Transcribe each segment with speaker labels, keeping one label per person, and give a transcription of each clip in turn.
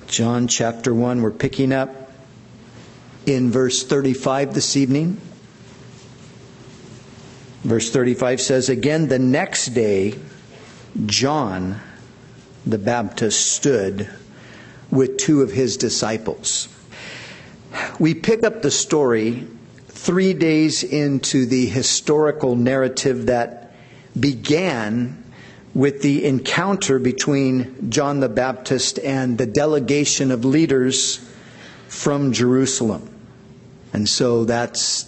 Speaker 1: John chapter 1, we're picking up in verse 35 this evening. Verse 35 says, "Again, the next day, John the Baptist stood with two of his disciples." We pick up the story 3 days into the historical narrative that began with the encounter between John the Baptist and the delegation of leaders from Jerusalem. And so that's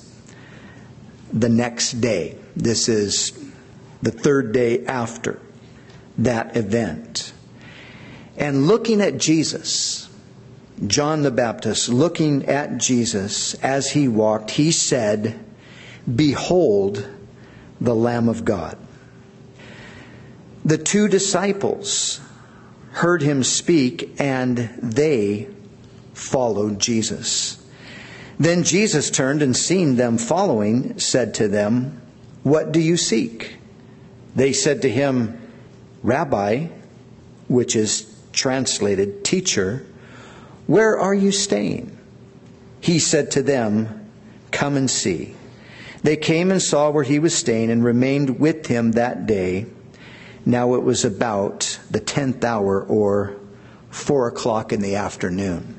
Speaker 1: the next day. This is the third day after that event. And looking at Jesus, John the Baptist, looking at Jesus as he walked, he said, "Behold the Lamb of God." The two disciples heard him speak, and they followed Jesus. Then Jesus turned and seeing them following, said to them, "What do you seek?" They said to him, "Rabbi," which is translated teacher, "where are you staying?" He said to them, "Come and see." They came and saw where he was staying and remained with him that day. Now it was about the 10th hour, or 4 o'clock in the afternoon.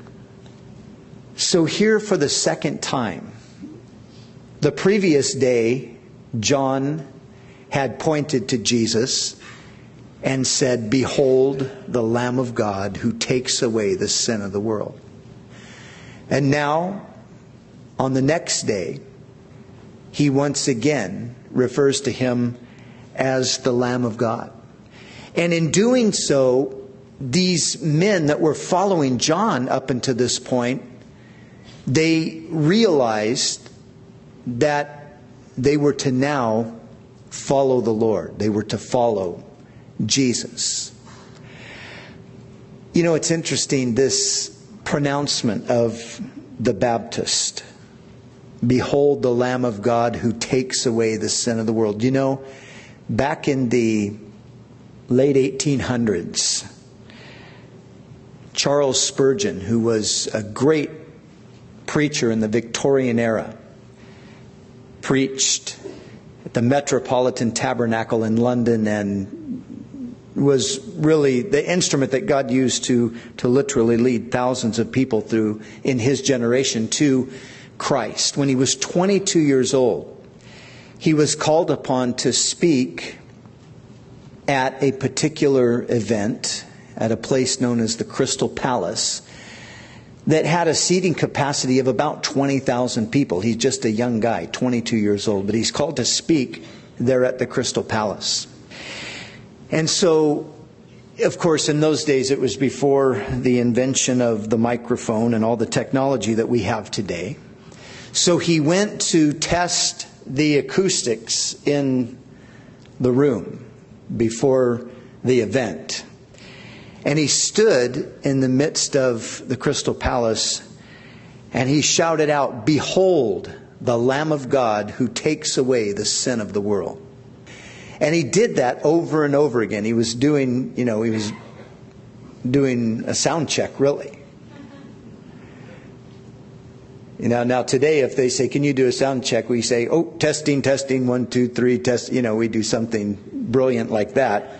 Speaker 1: So here for the second time, the previous day, John had pointed to Jesus and said, "Behold the Lamb of God who takes away the sin of the world." And now, on the next day, he once again refers to him as the Lamb of God. And in doing so, these men that were following John up until this point, they realized that they were to now follow the Lord. They were to follow Jesus. You know, it's interesting, this pronouncement of the Baptist. "Behold the Lamb of God who takes away the sin of the world." You know, back in the late 1800s, Charles Spurgeon, who was a great preacher in the Victorian era, preached at the Metropolitan Tabernacle in London and was really the instrument that God used to literally lead thousands of people through in his generation to Christ. When he was 22 years old, he was called upon to speak at a particular event at a place known as the Crystal Palace that had a seating capacity of about 20,000 people. He's just a young guy, 22 years old, but he's called to speak there at the Crystal Palace. And so, of course, in those days, it was before the invention of the microphone and all the technology that we have today. So he went to test the acoustics in the room before the event. And he stood in the midst of the Crystal Palace and he shouted out, "Behold the Lamb of God who takes away the sin of the world." And he did that over and over again. He was doing a sound check, really. Now today, if they say, "Can you do a sound check?" we say, "Oh, testing, 1, 2, 3, test." We do something brilliant like that.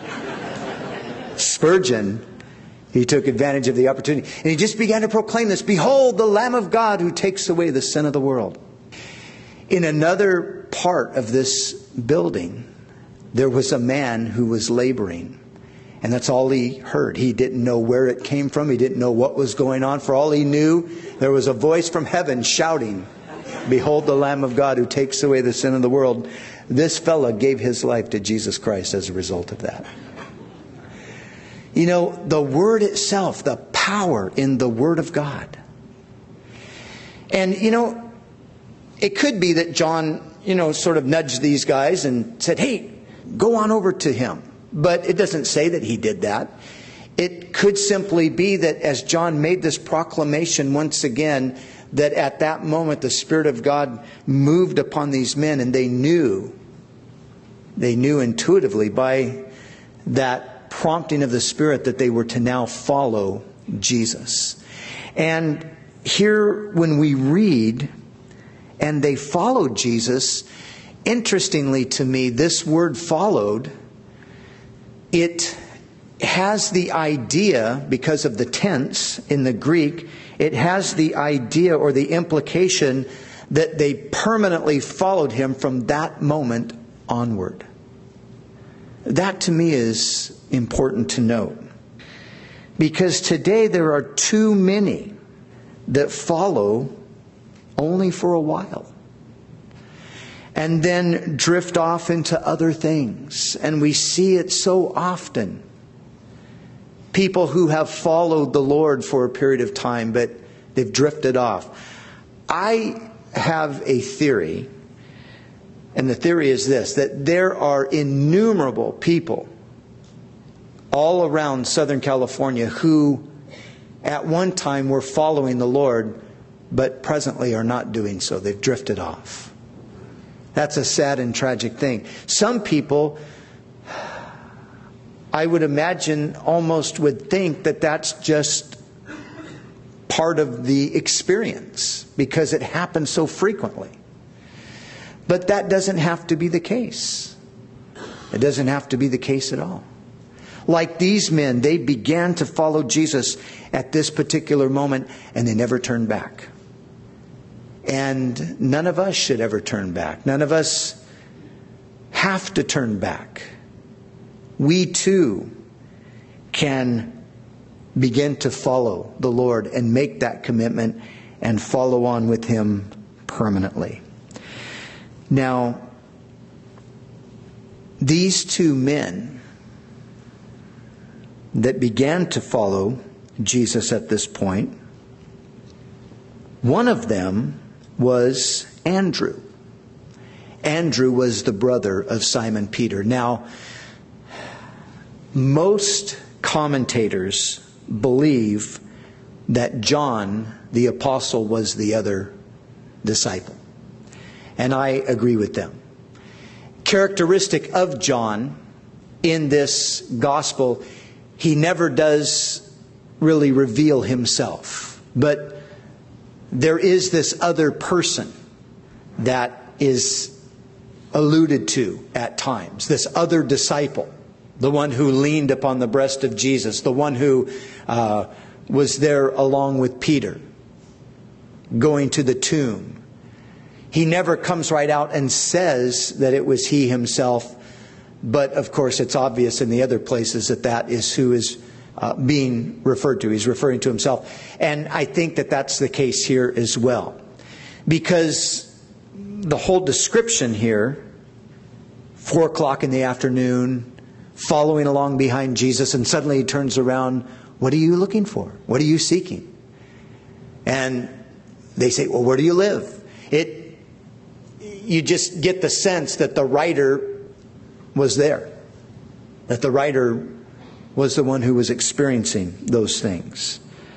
Speaker 1: Spurgeon, he took advantage of the opportunity and he just began to proclaim this, "Behold the Lamb of God who takes away the sin of the world." In another part of this building, there was a man who was laboring. And that's all he heard. He didn't know where it came from. He didn't know what was going on. For all he knew, there was a voice from heaven shouting, "Behold the Lamb of God who takes away the sin of the world." This fella gave his life to Jesus Christ as a result of that. The Word itself, the power in the Word of God. And, it could be that John, sort of nudged these guys and said, "Hey, go on over to him." But it doesn't say that he did that. It could simply be that as John made this proclamation once again, that at that moment the Spirit of God moved upon these men and they knew intuitively by that prompting of the Spirit that they were to now follow Jesus. And here when we read, and they followed Jesus, interestingly to me, this word followed, it has the idea, because of the tense in the Greek, it has the idea or the implication that they permanently followed him from that moment onward. That to me is important to note. Because today there are too many that follow only for a while, and then drift off into other things. And we see it so often. People who have followed the Lord for a period of time, but they've drifted off. I have a theory, and the theory is this, that there are innumerable people all around Southern California who at one time were following the Lord, but presently are not doing so. They've drifted off. That's a sad and tragic thing. Some people, I would imagine, almost would think that that's just part of the experience because it happens so frequently. But that doesn't have to be the case. It doesn't have to be the case at all. Like these men, they began to follow Jesus at this particular moment, and they never turned back. And none of us should ever turn back. None of us have to turn back. We too can begin to follow the Lord and make that commitment and follow on with Him permanently. Now, these two men that began to follow Jesus at this point, one of them was Andrew. Andrew was the brother of Simon Peter. Now, most commentators believe that John, the apostle, was the other disciple. And I agree with them. Characteristic of John in this gospel, he never does really reveal himself. But there is this other person that is alluded to at times. This other disciple. The one who leaned upon the breast of Jesus. The one who was there along with Peter, going to the tomb. He never comes right out and says that it was he himself. But of course it's obvious in the other places that that is who is being referred to. He's referring to himself. And I think that that's the case here as well. Because the whole description here, 4 o'clock in the afternoon, following along behind Jesus, and suddenly he turns around, "What are you looking for? What are you seeking?" And they say, "Well, where do you live?" You just get the sense that the writer was there. That the writer was the one who was experiencing those things.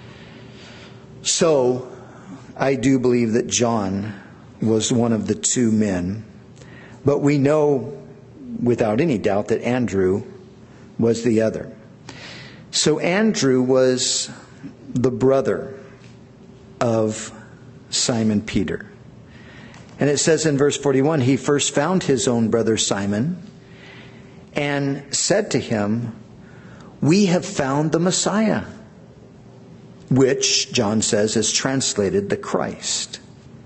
Speaker 1: So, I do believe that John was one of the two men. But we know without any doubt that Andrew was the other. So Andrew was the brother of Simon Peter. And it says in verse 41, he first found his own brother Simon and said to him, "We have found the Messiah," which John says is translated the Christ.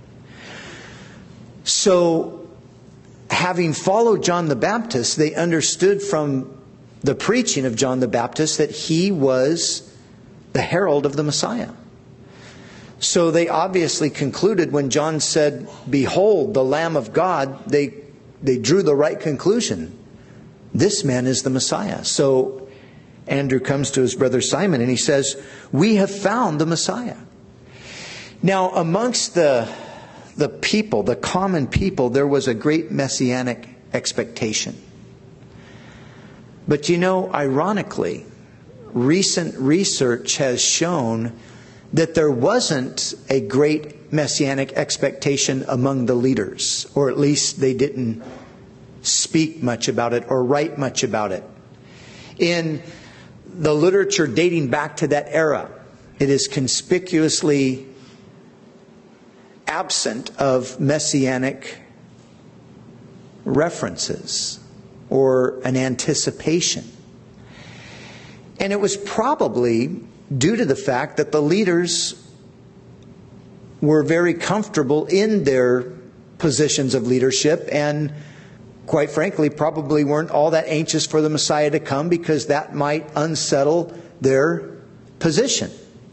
Speaker 1: So, having followed John the Baptist, they understood from the preaching of John the Baptist that he was the herald of the Messiah. So they obviously concluded when John said, "Behold, the Lamb of God," they drew the right conclusion. This man is the Messiah. So Andrew comes to his brother Simon and he says, "We have found the Messiah." Now, amongst the people, the common people, there was a great messianic expectation. But ironically, recent research has shown that there wasn't a great messianic expectation among the leaders, or at least they didn't speak much about it or write much about it. In the literature dating back to that era, It is conspicuously absent of messianic references or an anticipation. And it was probably due to the fact that the leaders were very comfortable in their positions of leadership and, quite frankly, probably weren't all that anxious for the Messiah to come because that might unsettle their position.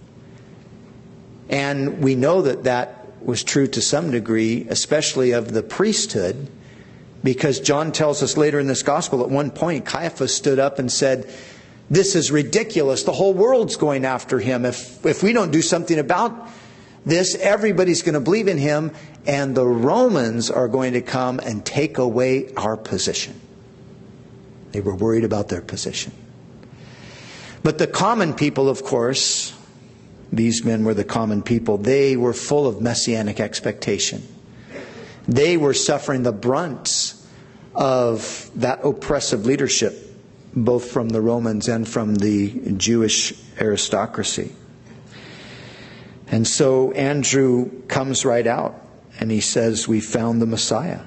Speaker 1: And we know that that was true to some degree, especially of the priesthood, because John tells us later in this gospel at one point, Caiaphas stood up and said, "This is ridiculous. The whole world's going after him. If we don't do something about this, everybody's going to believe in him, and the Romans are going to come and take away our position." They were worried about their position. But the common people, of course, these men were the common people. They were full of messianic expectation. They were suffering the brunt of that oppressive leadership, both from the Romans and from the Jewish aristocracy. And so Andrew comes right out and he says, "We found the Messiah."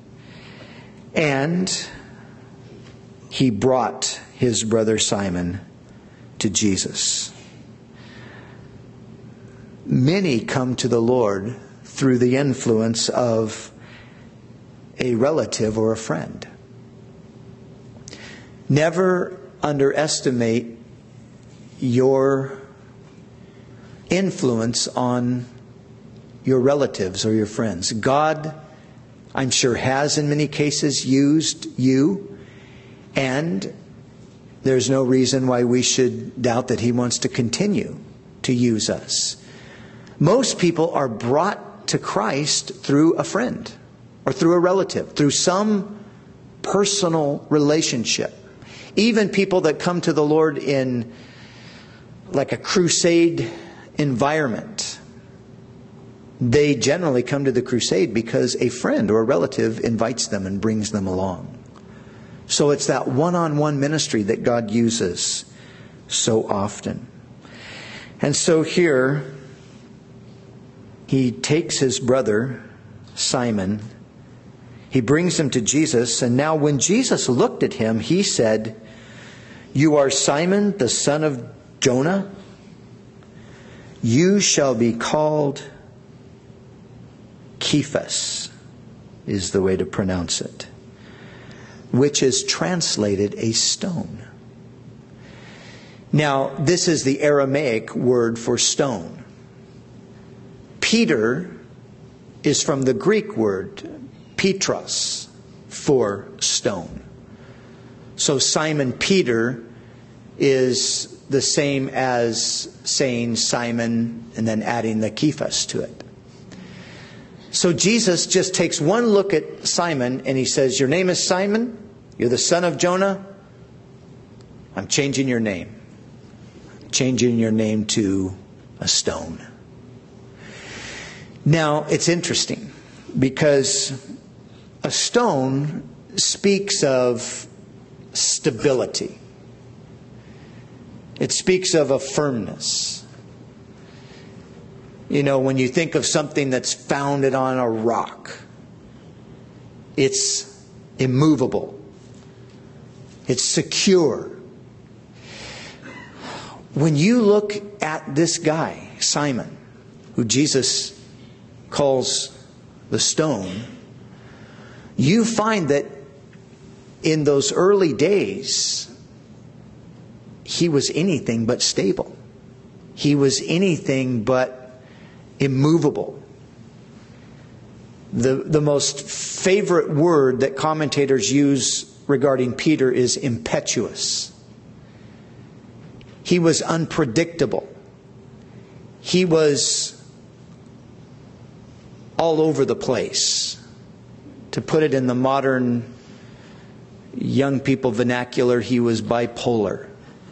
Speaker 1: And he brought his brother Simon to Jesus. Many come to the Lord through the influence of a relative or a friend. Never underestimate your influence on your relatives or your friends. God, I'm sure, has in many cases used you, and there's no reason why we should doubt that He wants to continue to use us. Most people are brought to Christ through a friend or through a relative, through some personal relationship. Even people that come to the Lord in like a crusade environment, they generally come to the crusade because a friend or a relative invites them and brings them along. So it's that one-on-one ministry that God uses so often. And so here, He takes his brother, Simon, He brings him to Jesus, and now when Jesus looked at him, He said, "You are Simon, the son of Jonah. You shall be called Cephas," is the way to pronounce it, which is translated a stone. Now, this is the Aramaic word for stone. Peter is from the Greek word Petros, for stone. So Simon Peter is the same as saying Simon and then adding the Cephas to it. So Jesus just takes one look at Simon and He says, "Your name is Simon? You're the son of Jonah? I'm changing your name. Changing your name to a stone." Now, it's interesting because a stone speaks of stability. It speaks of a firmness. You know, when you think of something that's founded on a rock, it's immovable. It's secure. When you look at this guy, Simon, who Jesus calls the stone, you find that in those early days, he was anything but stable. He was anything but immovable. The most favorite word that commentators use regarding Peter is impetuous. He was unpredictable. He was all over the place. To put it in the modern young people vernacular, he was bipolar.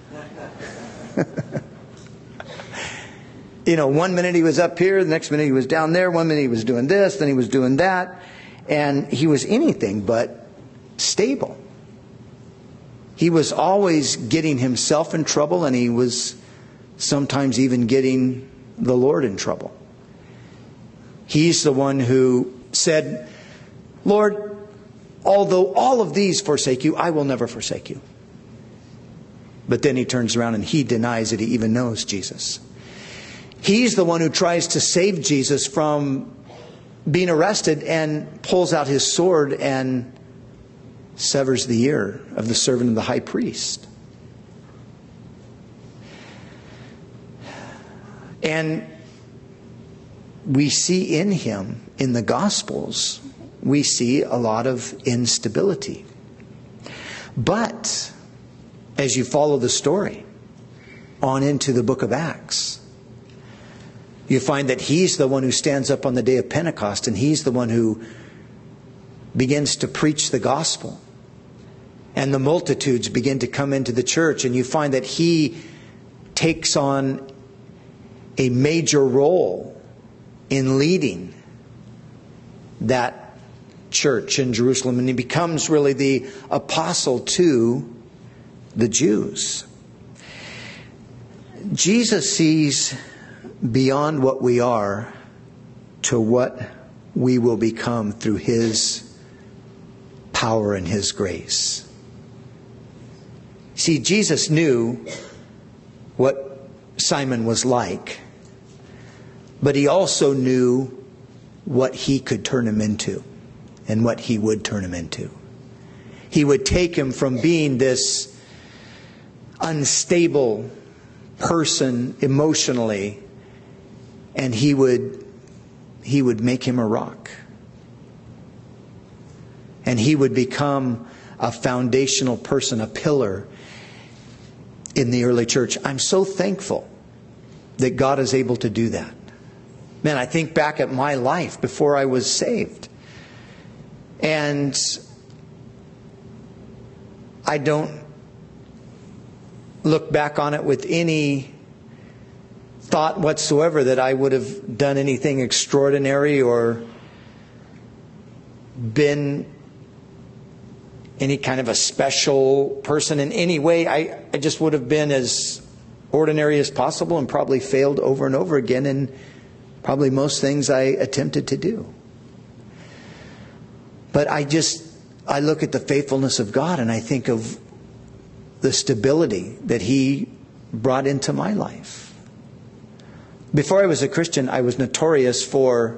Speaker 1: You know, one minute he was up here, the next minute he was down there, one minute he was doing this, then he was doing that. And he was anything but stable. He was always getting himself in trouble, and he was sometimes even getting the Lord in trouble. He's the one who said, Lord, although all of these forsake you, I will never forsake you. But then he turns around and he denies that he even knows Jesus. He's the one who tries to save Jesus from being arrested and pulls out his sword and severs the ear of the servant of the high priest. And we see in him, in the Gospels, we see a lot of instability. But as you follow the story on into the book of Acts, you find that he's the one who stands up on the day of Pentecost, and he's the one who begins to preach the gospel. And the multitudes begin to come into the church, and you find that he takes on a major role in leading that church in Jerusalem. And he becomes really the apostle to the Jews. Jesus sees beyond what we are to what we will become through his power and his grace. See, Jesus knew what Simon was like, but he also knew what he could turn him into and what he would turn him into. He would take him from being this unstable person emotionally, and he would make him a rock. And he would become a foundational person, a pillar in the early church. I'm so thankful that God is able to do that. Man, I think back at my life before I was saved, and I don't look back on it with any thought whatsoever that I would have done anything extraordinary or been any kind of a special person in any way. I just would have been as ordinary as possible and probably failed over and over again in probably most things I attempted to do. But I look at the faithfulness of God, and I think of the stability that he brought into my life. Before I was a Christian, I was notorious for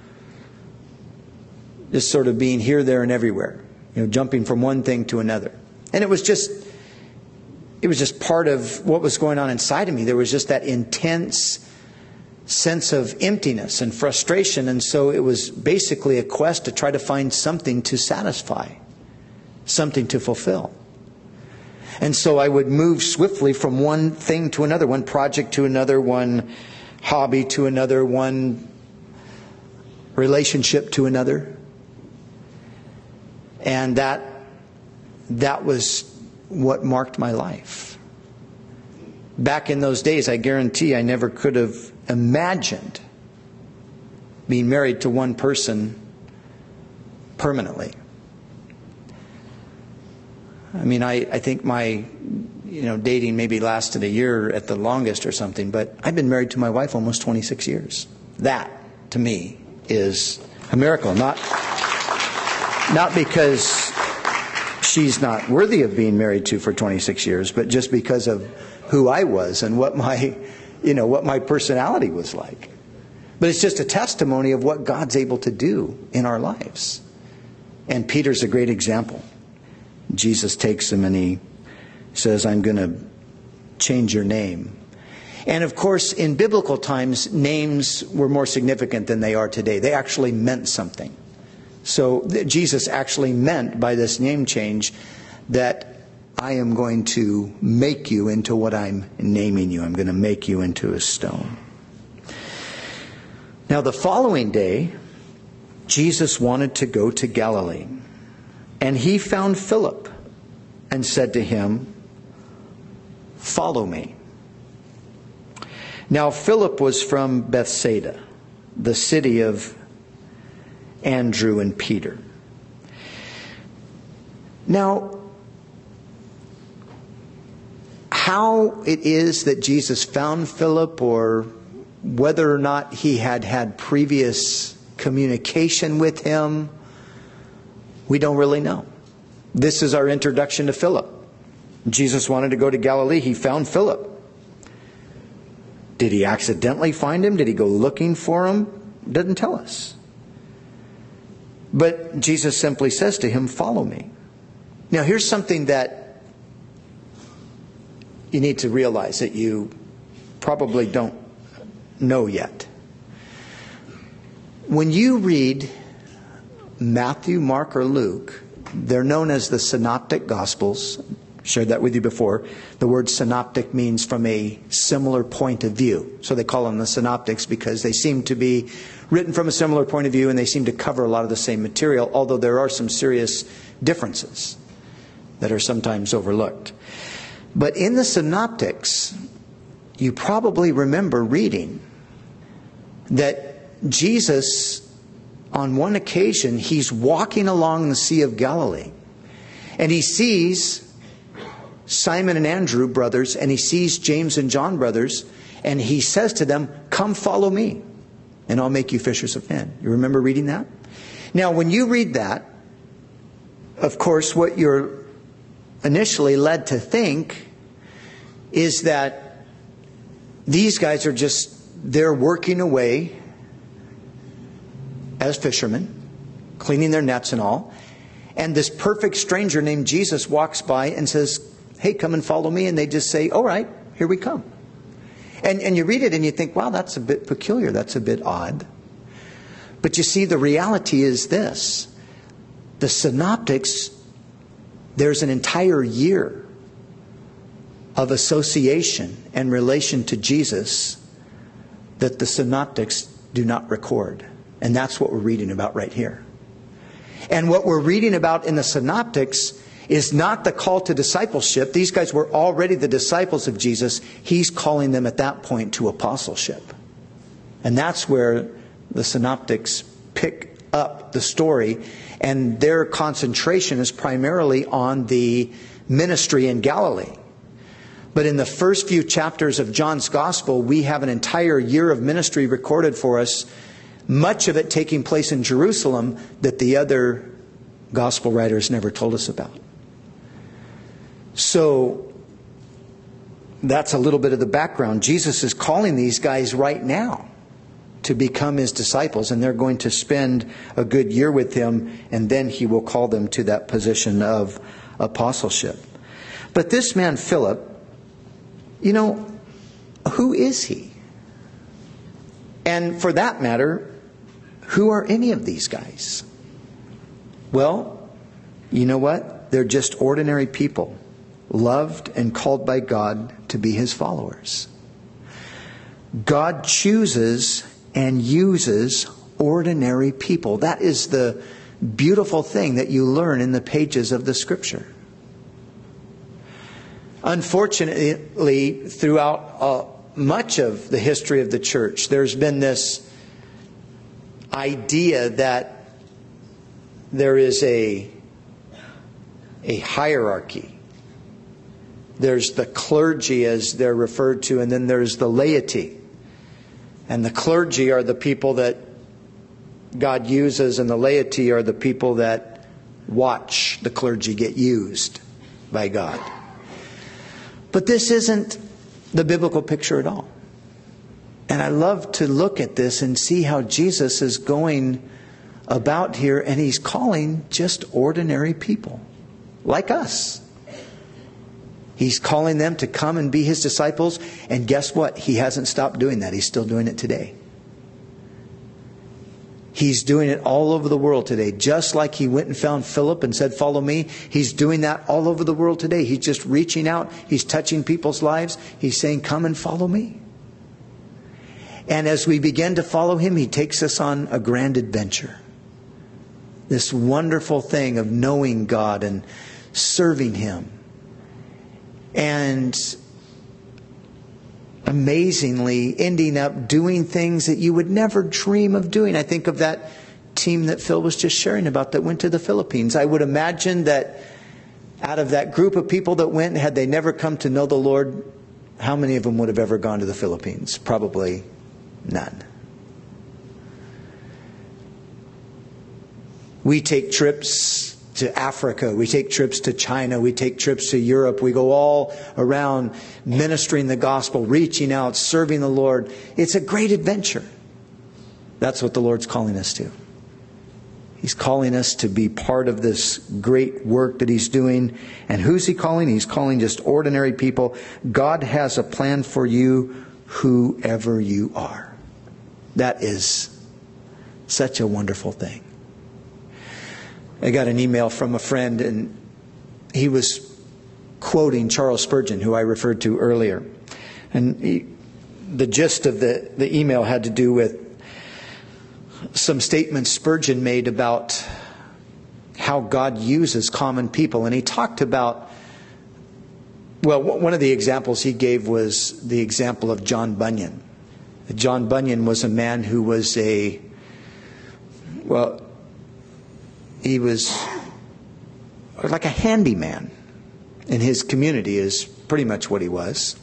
Speaker 1: just sort of being here, there, and everywhere. Jumping from one thing to another. And it was just part of what was going on inside of me. There was just that intense sense of emptiness and frustration. And so it was basically a quest to try to find something to satisfy, something to fulfill. And so I would move swiftly from one thing to another, one project to another, one hobby to another, one relationship to another. And that was what marked my life. Back in those days, I guarantee I never could have imagined being married to one person permanently. I mean, I think my dating maybe lasted a year at the longest or something, but I've been married to my wife almost 26 years. That, to me, is a miracle. Not because she's not worthy of being married to for 26 years, but just because of who I was and what my personality was like. But it's just a testimony of what God's able to do in our lives. And Peter's a great example. Jesus takes him and he says, I'm going to change your name. And of course, in biblical times, names were more significant than they are today. They actually meant something. So Jesus actually meant by this name change that I am going to make you into what I'm naming you. I'm going to make you into a stone. Now the following day, Jesus wanted to go to Galilee. And he found Philip and said to him, follow me. Now Philip was from Bethsaida, the city of Andrew and Peter. Now, how it is that Jesus found Philip, or whether or not he had had previous communication with him, we don't really know. This is our introduction to Philip. Jesus wanted to go to Galilee. He found Philip. Did he accidentally find him? Did he go looking for him? It doesn't tell us. But Jesus simply says to him, "Follow me." Now here's something that you need to realize that you probably don't know yet. When you read Matthew, Mark, or Luke, they're known as the Synoptic Gospels. Shared that with you before. The word synoptic means from a similar point of view. So they call them the synoptics because they seem to be written from a similar point of view, and they seem to cover a lot of the same material, although there are some serious differences that are sometimes overlooked. But in the synoptics, you probably remember reading that Jesus, on one occasion, he's walking along the Sea of Galilee, and he sees Simon and Andrew, brothers, and he sees James and John, brothers, and he says to them, "Come follow me, and I'll make you fishers of men." You remember reading that? Now, when you read that, of course, what you're initially led to think is that these guys are they're working away as fishermen, cleaning their nets and all, and this perfect stranger named Jesus walks by and says, "Hey, come and follow me." And they just say, "All right, here we come." And you read it and you think, wow, that's a bit peculiar. That's a bit odd. But you see, the reality is this. The synoptics, there's an entire year of association and relation to Jesus that the synoptics do not record. And that's what we're reading about right here. And what we're reading about in the synoptics is not the call to discipleship. These guys were already the disciples of Jesus. He's calling them at that point to apostleship. And that's where the synoptics pick up the story. And their concentration is primarily on the ministry in Galilee. But in the first few chapters of John's Gospel, we have an entire year of ministry recorded for us, much of it taking place in Jerusalem that the other Gospel writers never told us about. So that's a little bit of the background. Jesus is calling these guys right now to become his disciples, and they're going to spend a good year with him, and then he will call them to that position of apostleship. But this man Philip, who is he? And for that matter, who are any of these guys? Well, you know what? They're just ordinary people, loved and called by God to be his followers. God chooses and uses ordinary people. That is the beautiful thing that you learn in the pages of the Scripture. Unfortunately, throughout much of the history of the church, there's been this idea that there is a hierarchy. There's the clergy, as they're referred to, and then there's the laity. And the clergy are the people that God uses, and the laity are the people that watch the clergy get used by God. But this isn't the biblical picture at all. And I love to look at this and see how Jesus is going about here, and he's calling just ordinary people like us. He's calling them to come and be his disciples. And guess what? He hasn't stopped doing that. He's still doing it today. He's doing it all over the world today. Just like he went and found Philip and said, "Follow me." He's doing that all over the world today. He's just reaching out. He's touching people's lives. He's saying, "Come and follow me." And as we begin to follow him, he takes us on a grand adventure. This wonderful thing of knowing God and serving him. And amazingly ending up doing things that you would never dream of doing. I think of that team that Phil was just sharing about that went to the Philippines. I would imagine that Out of that group of people that went, had they never come to know the Lord, how many of them would have ever gone to the Philippines? Probably none. We take trips to Africa. We take trips to China. We take trips to Europe. We go all around ministering the gospel, reaching out, serving the Lord. It's a great adventure. That's what the Lord's calling us to. He's calling us to be part of this great work that He's doing. And who's He calling? He's calling just ordinary people. God has a plan for you, whoever you are. That is such a wonderful thing. I got an email from a friend, and he was quoting Charles Spurgeon, who I referred to earlier. And the gist of the email had to do with some statements Spurgeon made about how God uses common people. And he talked about, well, one of the examples he gave was the example of John Bunyan. John Bunyan was a man who was he was like a handyman in his community, is pretty much what he was.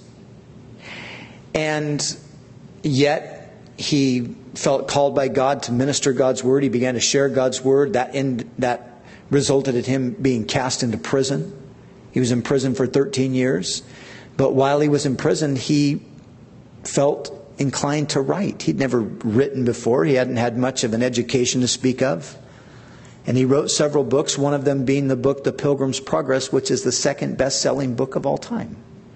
Speaker 1: And yet he felt called by God to minister God's word. He began to share God's word. That resulted in him being cast into prison. He was in prison for 13 years. But while he was in prison, he felt inclined to write. He'd never written before. He hadn't had much of an education to speak of. And he wrote several books, one of them being the book The Pilgrim's Progress, which is the second best-selling book of all time.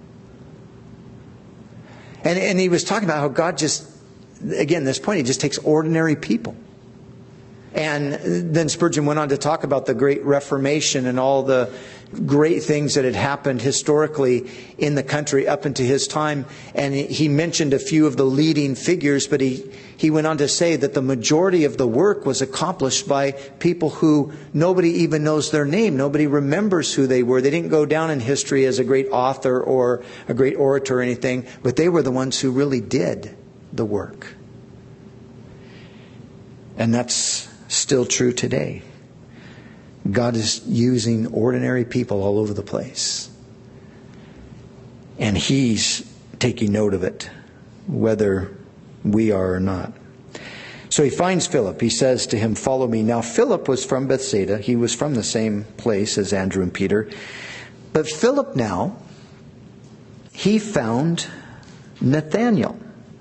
Speaker 1: And he was talking about how God just, again, this point, He just takes ordinary people. And then Spurgeon went on to talk about the Great Reformation and all the great things that had happened historically in the country up into his time. And he mentioned a few of the leading figures, but he went on to say that the majority of the work was accomplished by people who nobody even knows their name. Nobody remembers who they were. They didn't go down in history as a great author or a great orator or anything, but they were the ones who really did the work. And that's still true today. God is using ordinary people all over the place. And He's taking note of it, whether we are or not. So He finds Philip. He says to him, "Follow me." Now Philip was from Bethsaida. He was from the same place as Andrew and Peter. But Philip now, he found Nathanael.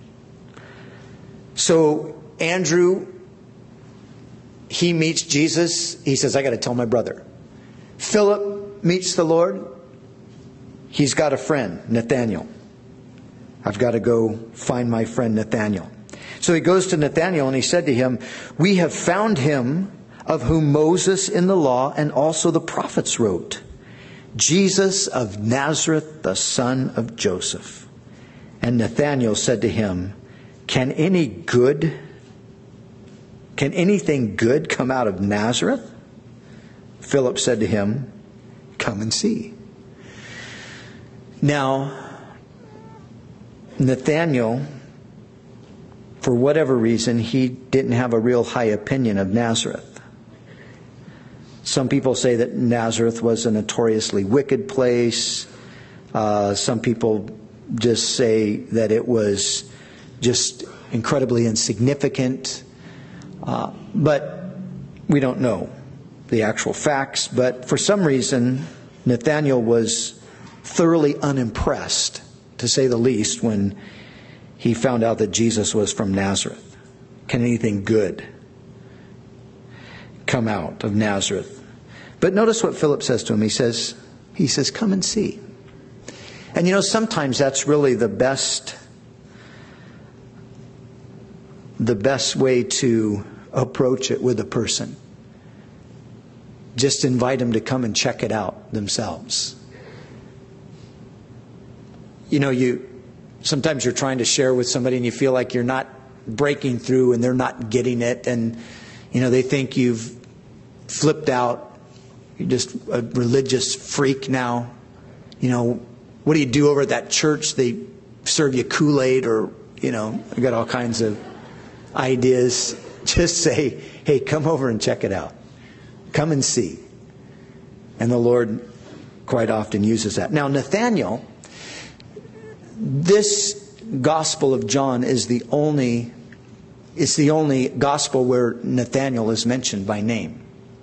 Speaker 1: So Andrew, he meets Jesus. He says, "I got to tell my brother." Philip meets the Lord. He's got a friend, Nathanael. "I've got to go find my friend Nathanael." So he goes to Nathanael and he said to him, "We have found him of whom Moses in the law and also the prophets wrote, Jesus of Nazareth, the son of Joseph." And Nathanael said to him, Can anything good come out of Nazareth?" Philip said to him, "Come and see." Now, Nathanael, for whatever reason, he didn't have a real high opinion of Nazareth. Some people say that Nazareth was a notoriously wicked place. Some people just say that it was just incredibly insignificant. But we don't know the actual facts. But for some reason, Nathanael was thoroughly unimpressed, to say the least, when he found out that Jesus was from Nazareth. Can anything good come out of Nazareth? But notice what Philip says to him. He says, "Come and see." And sometimes that's really the best way to approach it with a person. Just invite them to come and check it out themselves. Sometimes you're trying to share with somebody and you feel like you're not breaking through and they're not getting it, and they think you've flipped out. You're just a religious freak now. What do you do over at that church? They serve you Kool-Aid, or I got all kinds of ideas. Just say, "Hey, come over and check it out. Come and see." And the Lord quite often uses that. Now, Nathanael, this Gospel of John is the only gospel where Nathanael is mentioned by name.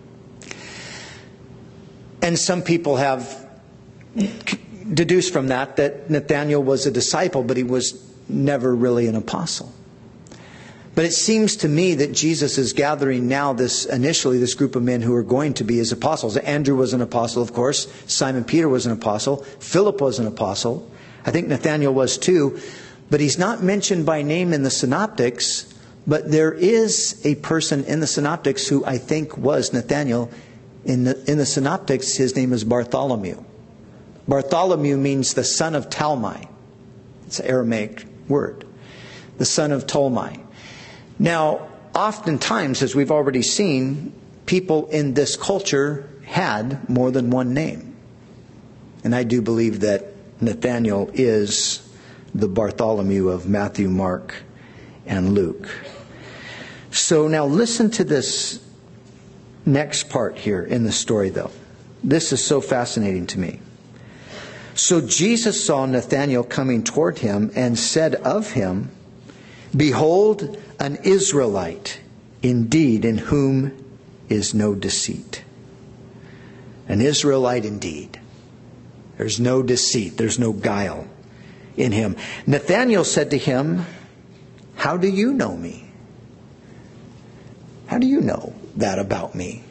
Speaker 1: And some people have deduced from that Nathanael was a disciple, but he was never really an apostle. But it seems to me that Jesus is gathering now this group of men who are going to be his apostles. Andrew was an apostle, of course. Simon Peter was an apostle. Philip was an apostle. I think Nathanael was too. But he's not mentioned by name in the Synoptics. But there is a person in the Synoptics who I think was Nathanael. In the Synoptics, his name is Bartholomew. Bartholomew means the son of Talmai. It's an Aramaic word. The son of Talmai. Now, oftentimes, as we've already seen, people in this culture had more than one name. And I do believe that Nathanael is the Bartholomew of Matthew, Mark, and Luke. So now listen to this next part here in the story, though. This is so fascinating to me. So Jesus saw Nathanael coming toward him and said of him, "Behold, an Israelite, indeed, in whom is no deceit." An Israelite indeed. There's no deceit. There's no guile in him. Nathanael said to him, "How do you know me?" How do you know that about me?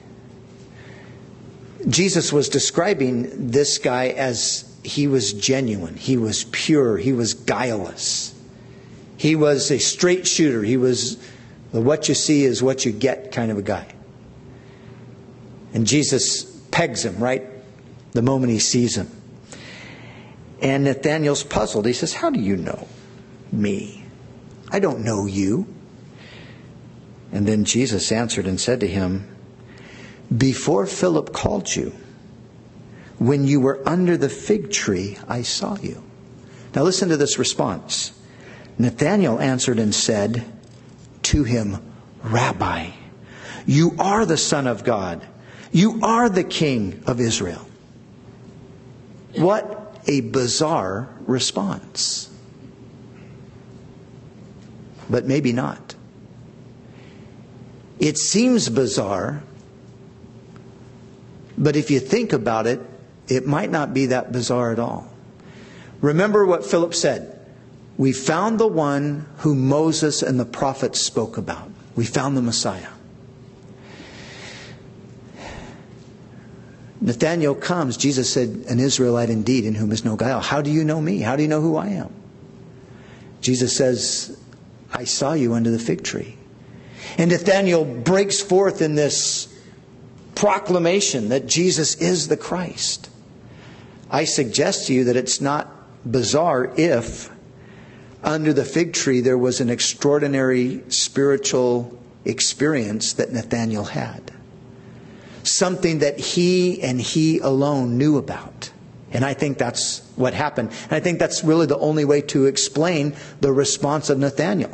Speaker 1: Jesus was describing this guy as he was genuine. He was pure. He was guileless. He was a straight shooter. He was the what you see is what you get kind of a guy. And Jesus pegs him right the moment he sees him. And Nathanael's puzzled. He says, "How do you know me? I don't know you." And then Jesus answered and said to him, "Before Philip called you, when you were under the fig tree, I saw you." Now listen to this response. Nathanael answered and said to him, "Rabbi, you are the Son of God. You are the King of Israel." What a bizarre response. But maybe not. It seems bizarre, but if you think about it, it might not be that bizarre at all. Remember what Philip said. We found the one whom Moses and the prophets spoke about. We found the Messiah. Nathanael comes. Jesus said, "An Israelite indeed, in whom is no guile." How do you know me? How do you know who I am? Jesus says, "I saw you under the fig tree." And Nathanael breaks forth in this proclamation that Jesus is the Christ. I suggest to you that it's not bizarre if under the fig tree there was an extraordinary spiritual experience that Nathanael had. Something that he and he alone knew about. And I think that's what happened. And I think that's really the only way to explain the response of Nathanael.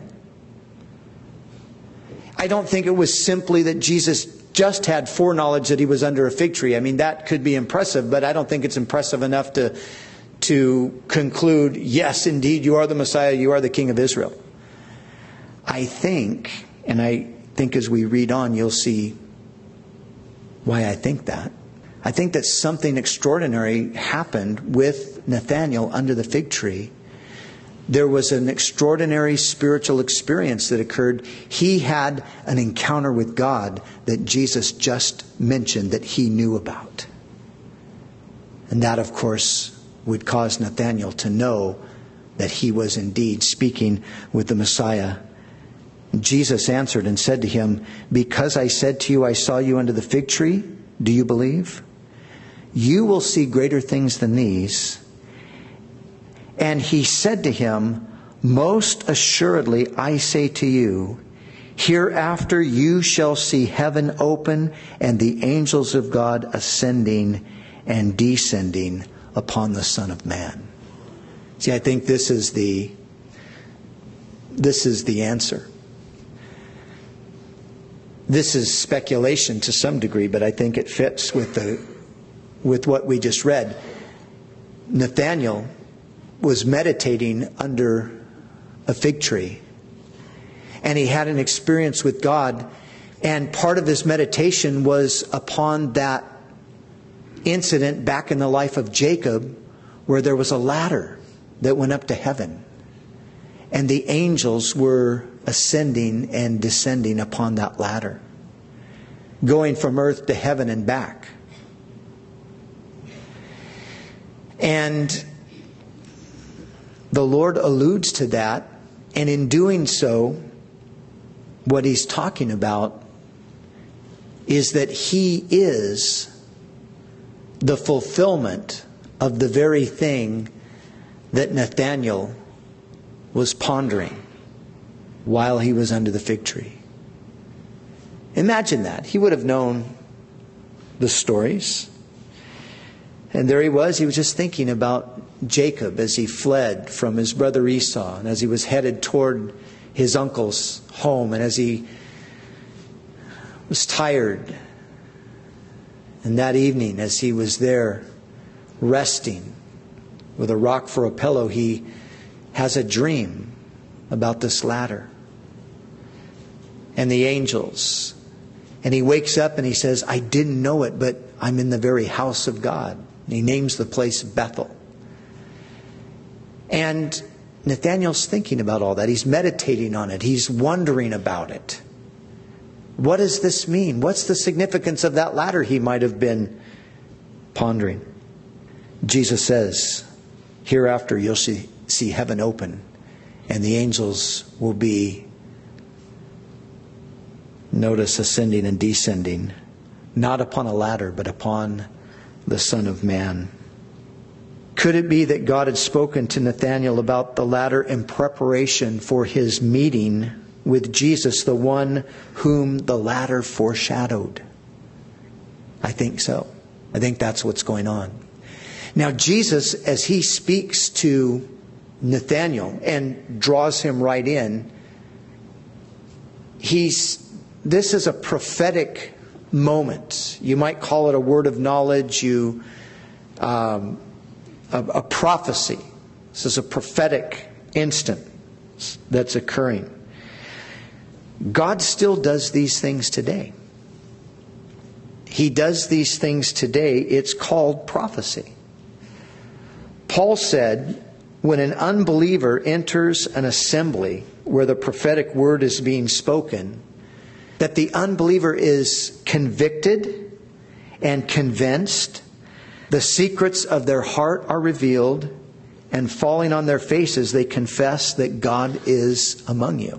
Speaker 1: I don't think it was simply that Jesus just had foreknowledge that he was under a fig tree. I mean, that could be impressive, but I don't think it's impressive enough to conclude, yes, indeed, you are the Messiah, you are the King of Israel. I think as we read on, you'll see why I think that. I think that something extraordinary happened with Nathanael under the fig tree. There was an extraordinary spiritual experience that occurred. He had an encounter with God that Jesus just mentioned that he knew about. And that, of course, would cause Nathanael to know that he was indeed speaking with the Messiah. Jesus answered and said to him, "Because I said to you, I saw you under the fig tree, do you believe? You will see greater things than these." And he said to him, "Most assuredly, I say to you, hereafter you shall see heaven open and the angels of God ascending and descending upon the Son of Man." See, I think this is the answer. This is speculation to some degree, but I think it fits with what we just read. Nathanael was meditating under a fig tree. And he had an experience with God. And part of his meditation was upon that incident back in the life of Jacob, where there was a ladder that went up to heaven. And the angels were ascending and descending upon that ladder, going from earth to heaven and back. And the Lord alludes to that. And in doing so, what he's talking about is that he is the fulfillment of the very thing that Nathanael was pondering while he was under the fig tree. Imagine that. He would have known the stories. And there he was just thinking about Jacob as he fled from his brother Esau, and as he was headed toward his uncle's home, and as he was tired. And that evening, as he was there resting with a rock for a pillow, he has a dream about this ladder and the angels. And he wakes up and he says, I didn't know it, but I'm in the very house of God. And he names the place Bethel. And Nathanael's thinking about all that. He's meditating on it. He's wondering about it. What does this mean? What's the significance of that ladder he might have been pondering? Jesus says, hereafter you'll see heaven open, and the angels will be, notice, ascending and descending, not upon a ladder, but upon the Son of Man. Could it be that God had spoken to Nathanael about the ladder in preparation for his meeting with Jesus, the one whom the ladder foreshadowed? I think so. I think that's what's going on. Now Jesus, as he speaks to Nathanael and draws him right in, this is a prophetic moment. You might call it a word of knowledge, a prophecy. This is a prophetic instant that's occurring. God still does these things today. He does these things today. It's called prophecy. Paul said, when an unbeliever enters an assembly where the prophetic word is being spoken, that the unbeliever is convicted and convinced, the secrets of their heart are revealed, and falling on their faces, they confess that God is among you.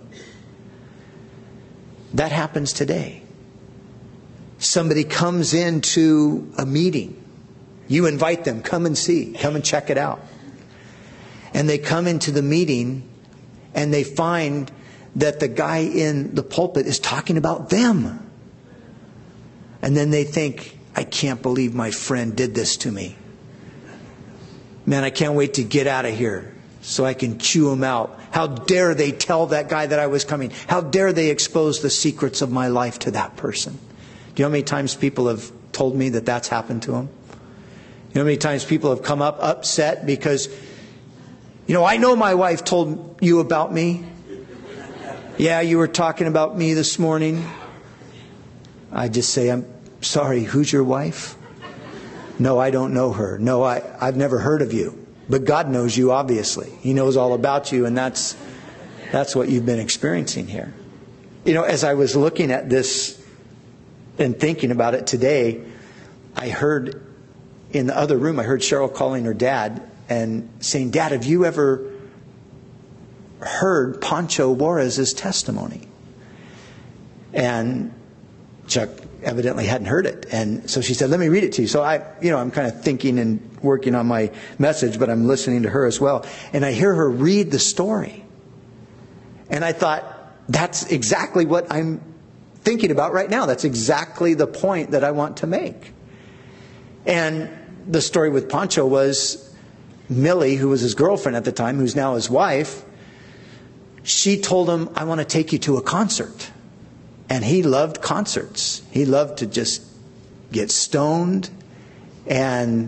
Speaker 1: That happens today. Somebody comes into a meeting. You invite them, come and see, come and check it out. And they come into the meeting and they find that the guy in the pulpit is talking about them. And then they think, I can't believe my friend did this to me. Man, I can't wait to get out of here so I can chew him out. How dare they tell that guy that I was coming? How dare they expose the secrets of my life to that person? Do you know how many times people have told me that that's happened to them? You know how many times people have come up upset because, I know my wife told you about me. Yeah, you were talking about me this morning. I just say, I'm sorry, who's your wife? No, I don't know her. No, I've never heard of you. But God knows you, obviously. He knows all about you, and that's what you've been experiencing here. As I was looking at this and thinking about it today, I heard in the other room, I heard Cheryl calling her dad and saying, Dad, have you ever heard Pancho Juarez's testimony? And Chuck evidently hadn't heard it. And so she said, let me read it to you. So I'm kind of thinking and working on my message, but I'm listening to her as well. And I hear her read the story. And I thought, that's exactly what I'm thinking about right now. That's exactly the point that I want to make. And the story with Pancho was Millie, who was his girlfriend at the time, who's now his wife, she told him, I want to take you to a concert. And he loved concerts. He loved to just get stoned and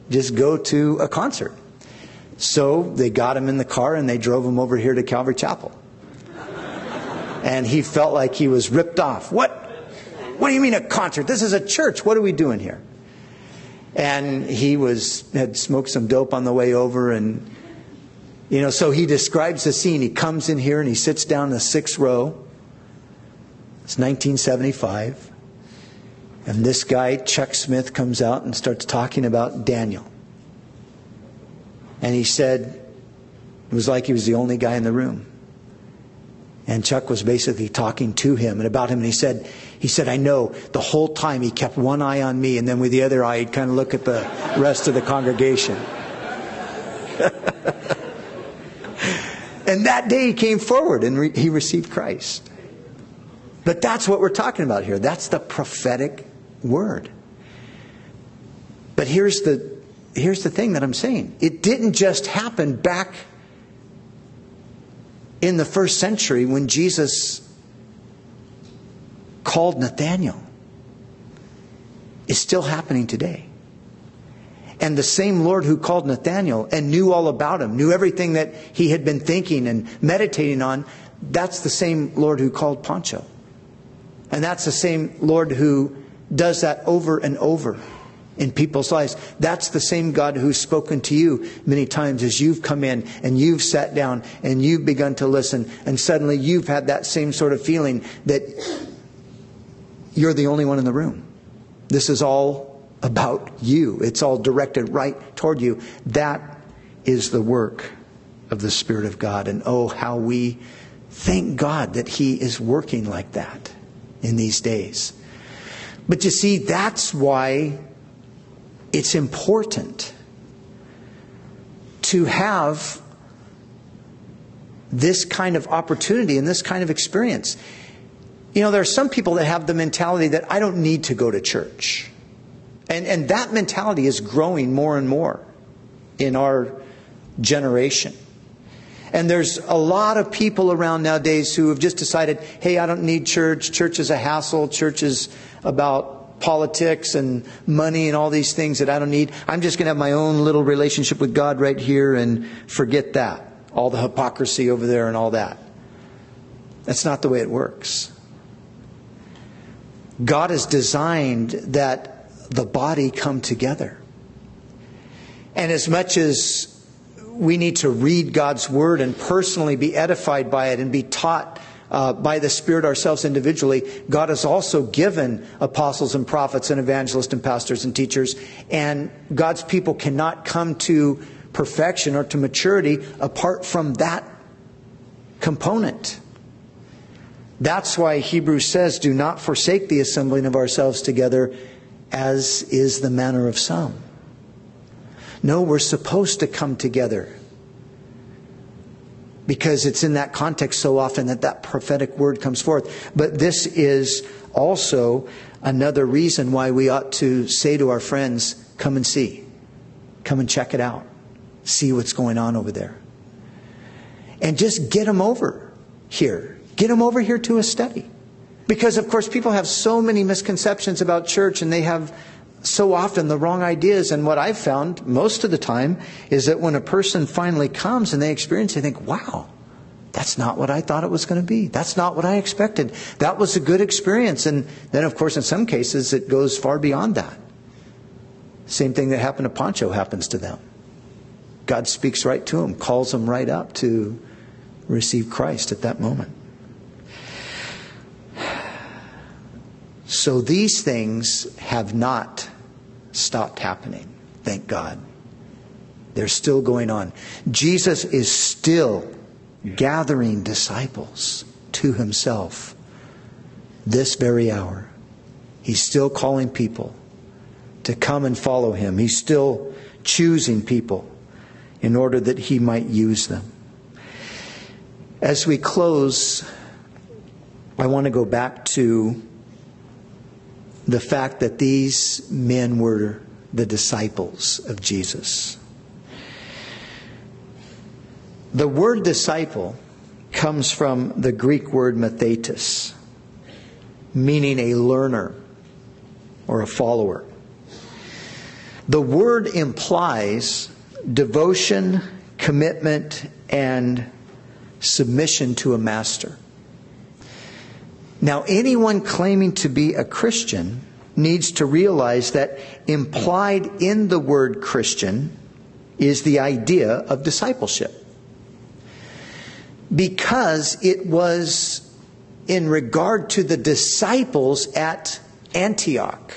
Speaker 1: just go to a concert. So they got him in the car and they drove him over here to Calvary Chapel. And he felt like he was ripped off. What do you mean a concert? This is a church. What are we doing here? And he had smoked some dope on the way over, and so he describes the scene. He comes in here and he sits down in the 6th row. It's 1975. And this guy, Chuck Smith, comes out and starts talking about Daniel. And he said it was like he was the only guy in the room. And Chuck was basically talking to him and about him. And he said, I know the whole time he kept one eye on me, and then with the other eye he'd kind of look at the rest of the congregation. And that day he came forward and he received Christ. But that's what we're talking about here. That's the prophetic word. But here's the thing that I'm saying. It didn't just happen back in the 1st century when Jesus called Nathanael. It's still happening today. And the same Lord who called Nathanael and knew all about him, knew everything that he had been thinking and meditating on, that's the same Lord who called Pancho. And that's the same Lord who does that over and over in people's lives. That's the same God who's spoken to you many times as you've come in and you've sat down and you've begun to listen, and suddenly you've had that same sort of feeling that you're the only one in the room. This is all about you. It's all directed right toward you. That is the work of the Spirit of God. And oh, how we thank God that He is working like that in these days. But you see, that's why it's important to have this kind of opportunity and this kind of experience. There are some people that have the mentality that I don't need to go to church. And that mentality is growing more and more in our generation. And there's a lot of people around nowadays who have just decided, hey, I don't need church. Church is a hassle. Church is about politics and money and all these things that I don't need. I'm just going to have my own little relationship with God right here and forget that. All the hypocrisy over there and all that. That's not the way it works. God has designed that the body come together. And as much as we need to read God's Word and personally be edified by it and be taught by the Spirit ourselves individually, God has also given apostles and prophets and evangelists and pastors and teachers. And God's people cannot come to perfection or to maturity apart from that component. That's why Hebrews says, do not forsake the assembling of ourselves together, as is the manner of some. No, we're supposed to come together. Because it's in that context so often that prophetic word comes forth. But this is also another reason why we ought to say to our friends, come and see. Come and check it out. See what's going on over there. And just get them over here. Get them over here to a study. Because, of course, people have so many misconceptions about church, and they have so often the wrong ideas. And what I've found most of the time is that when a person finally comes and they experience, they think, wow, that's not what I thought it was going to be. That's not what I expected. That was a good experience. And then, of course, in some cases, it goes far beyond that. Same thing that happened to Pancho happens to them. God speaks right to them, calls them right up to receive Christ at that moment. So these things have not stopped happening, thank God. They're still going on. Jesus is still gathering disciples to Himself this very hour. He's still calling people to come and follow Him. He's still choosing people in order that He might use them. As we close, I want to go back to the fact that these men were the disciples of Jesus. The word disciple comes from the Greek word mathetes, meaning a learner or a follower. The word implies devotion, commitment, and submission to a master. Now, anyone claiming to be a Christian needs to realize that implied in the word Christian is the idea of discipleship. Because it was in regard to the disciples at Antioch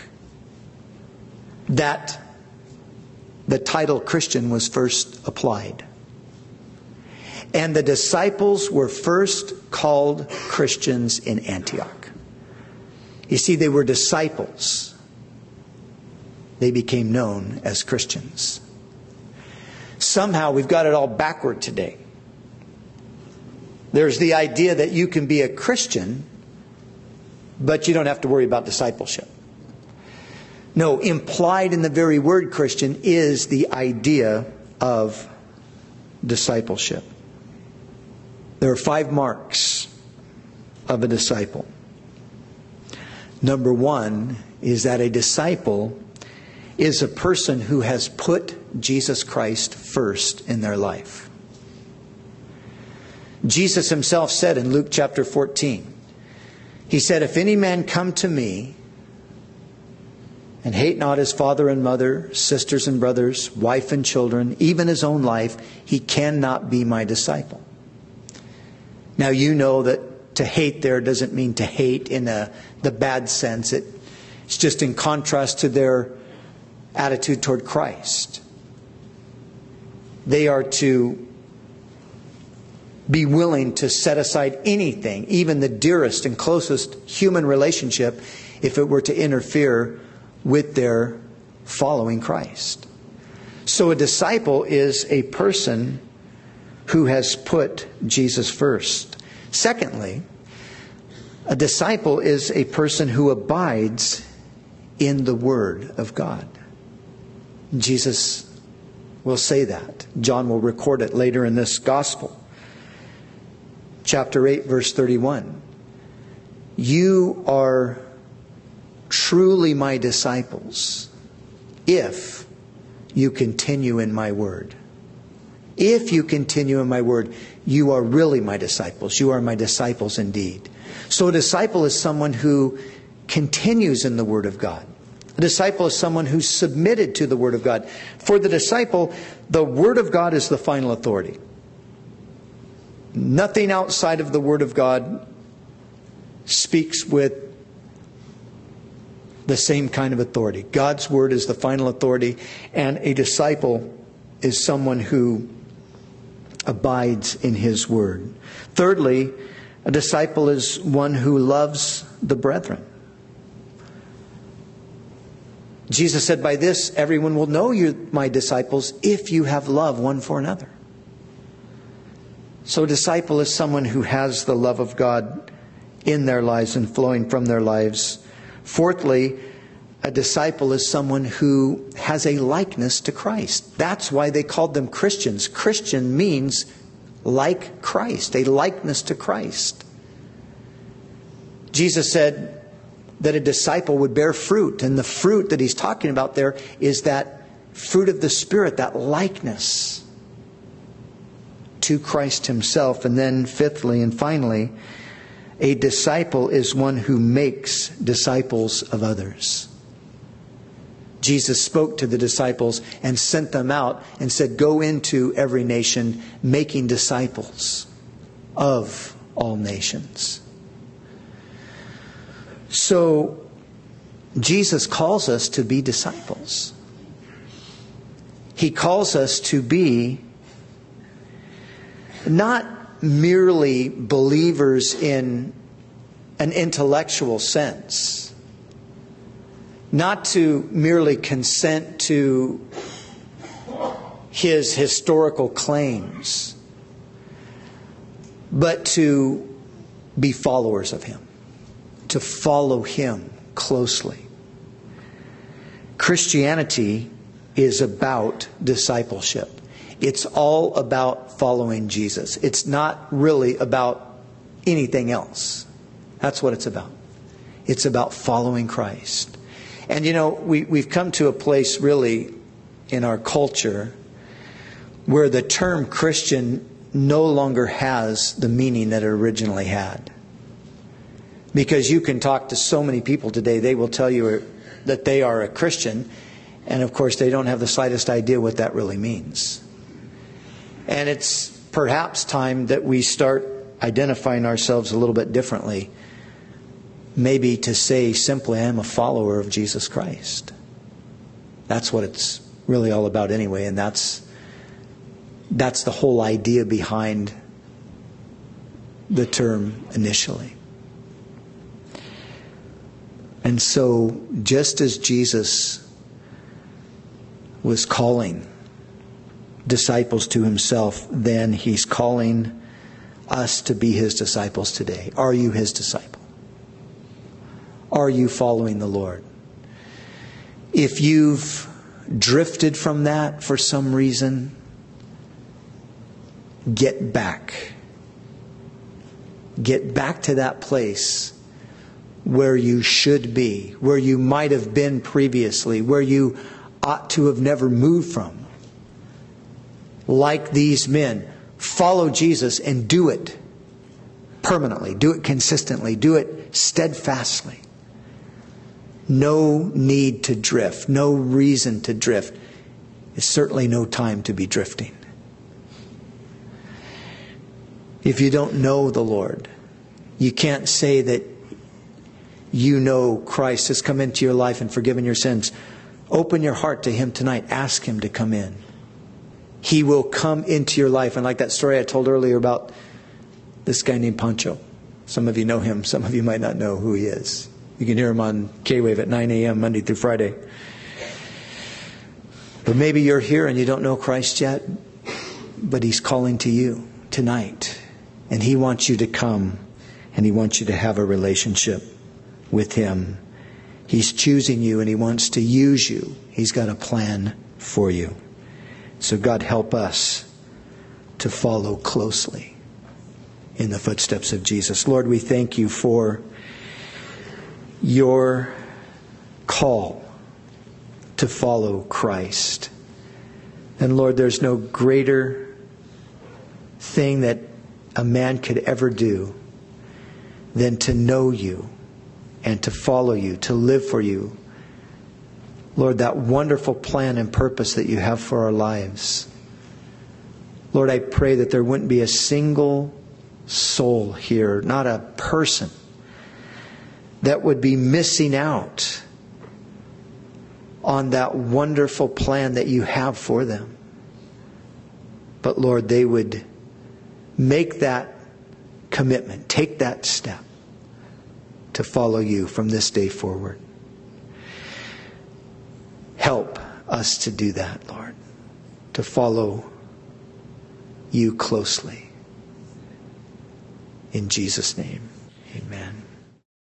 Speaker 1: that the title Christian was first applied. And the disciples were first called Christians in Antioch. You see, they were disciples. They became known as Christians. Somehow we've got it all backward today. There's the idea that you can be a Christian, but you don't have to worry about discipleship. No, implied in the very word Christian is the idea of discipleship. There are 5 marks of a disciple. Number 1 is that a disciple is a person who has put Jesus Christ first in their life. Jesus himself said in Luke chapter 14, he said, "If any man come to me and hate not his father and mother, sisters and brothers, wife and children, even his own life, he cannot be my disciple." Now you know that to hate there doesn't mean to hate in the bad sense. It's just in contrast to their attitude toward Christ. They are to be willing to set aside anything, even the dearest and closest human relationship, if it were to interfere with their following Christ. So a disciple is a person who has put Jesus first. Secondly, a disciple is a person who abides in the Word of God. Jesus will say that. John will record it later in this gospel. Chapter 8, verse 31. You are truly my disciples if you continue in my word. If you continue in my word, you are really my disciples. You are my disciples indeed. So a disciple is someone who continues in the word of God. A disciple is someone who's submitted to the word of God. For the disciple, the word of God is the final authority. Nothing outside of the word of God speaks with the same kind of authority. God's word is the final authority, and a disciple is someone who abides in his word. Thirdly, a disciple is one who loves the brethren. Jesus said, "By this everyone will know you're my disciples if you have love one for another." So a disciple is someone who has the love of God in their lives and flowing from their lives. Fourthly, a disciple is someone who has a likeness to Christ. That's why they called them Christians. Christian means like Christ, a likeness to Christ. Jesus said that a disciple would bear fruit, and the fruit that he's talking about there is that fruit of the Spirit, that likeness to Christ himself. And then fifthly and finally, a disciple is one who makes disciples of others. Jesus spoke to the disciples and sent them out and said, "Go into every nation, making disciples of all nations." So Jesus calls us to be disciples. He calls us to be not merely believers in an intellectual sense, not to merely consent to his historical claims, but to be followers of him, to follow him closely. Christianity is about discipleship. It's all about following Jesus. It's not really about anything else. That's what it's about. It's about following Christ. And you know, we've come to a place really in our culture where the term Christian no longer has the meaning that it originally had. Because you can talk to so many people today, they will tell you that they are a Christian, and of course they don't have the slightest idea what that really means. And it's perhaps time that we start identifying ourselves a little bit differently. Maybe to say simply, I am a follower of Jesus Christ. That's what it's really all about anyway, and that's the whole idea behind the term initially. And so, just as Jesus was calling disciples to Himself, then He's calling us to be His disciples today. Are you His disciple? Are you following the Lord? If you've drifted from that for some reason, get back. Get back to that place where you should be, where you might have been previously, where you ought to have never moved from. Like these men, follow Jesus and do it permanently, do it consistently, do it steadfastly. No need to drift, no reason to drift. It's certainly no time to be drifting. If you don't know the Lord, you can't say that you know Christ has come into your life and forgiven your sins. Open your heart to Him tonight. Ask Him to come in. He will come into your life. And like that story I told earlier about this guy named Pancho. Some of you know him. Some of you might not know who he is. You can hear him on K-Wave at 9 a.m. Monday through Friday. But maybe you're here and you don't know Christ yet. But He's calling to you tonight. And He wants you to come. And He wants you to have a relationship with Him. He's choosing you and He wants to use you. He's got a plan for you. So God, help us to follow closely in the footsteps of Jesus. Lord, we thank You for Your call to follow Christ. And Lord, there's no greater thing that a man could ever do than to know You and to follow You, to live for You. Lord, that wonderful plan and purpose that You have for our lives. Lord, I pray that there wouldn't be a single soul here, not a person, that would be missing out on that wonderful plan that You have for them. But Lord, they would make that commitment, take that step to follow You from this day forward. Help us to do that, Lord, to follow You closely. In Jesus' name, amen.